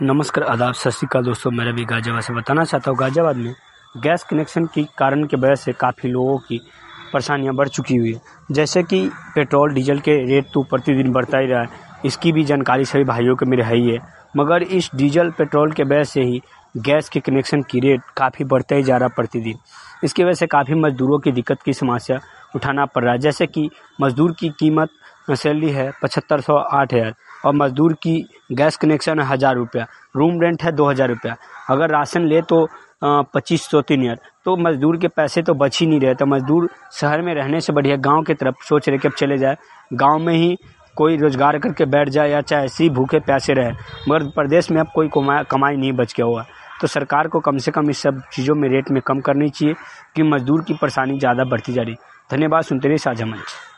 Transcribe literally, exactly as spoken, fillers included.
नमस्कार, आदाब, सत श्री अकाल दोस्तों। मैं रवि गाजियाबाद से बताना चाहता हूँ, गाजियाबाद में गैस कनेक्शन की कारण की वजह से काफ़ी लोगों की परेशानियाँ बढ़ चुकी हुई है। जैसे कि पेट्रोल डीजल के रेट तो प्रतिदिन बढ़ता ही रहा है, इसकी भी जानकारी सभी भाइयों को मेरे है ही है। मगर इस डीजल पेट्रोल के वजह से ही गैस के कनेक्शन की रेट काफ़ी बढ़ता ही जा रहा प्रतिदिन। इसकी वजह से काफ़ी मज़दूरों की दिक्कत की समस्या उठाना पड़ रहा है। जैसे कि मज़दूर की कीमत सैलरी है पचहत्तर सौ आठ हज़ार और मज़दूर की गैस कनेक्शन है हज़ार रुपया, रूम रेंट है दो हज़ार रुपया, अगर राशन ले तो पच्चीस सौ तीन हज़ार, तो मज़दूर के पैसे तो बच ही नहीं रहे। तो मज़दूर शहर में रहने से बढ़िया गांव की तरफ सोच रहे कि अब चले जाए, गांव में ही कोई रोज़गार करके बैठ जाए या चाहे ऐसे ही भूखे प्यासे रहे। मगर प्रदेश में अब कोई कमाई नहीं बच गया हुआ, तो सरकार को कम से कम इस सब चीज़ों में रेट में कम करनी चाहिए कि मज़दूर की परेशानी ज़्यादा बढ़ती जा रही। धन्यवाद। सुनते रहिए साझा मंच।